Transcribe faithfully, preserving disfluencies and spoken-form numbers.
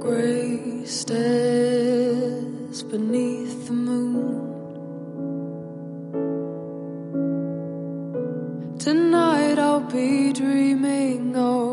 Grey stairs beneath the moon. Tonight I'll be dreaming of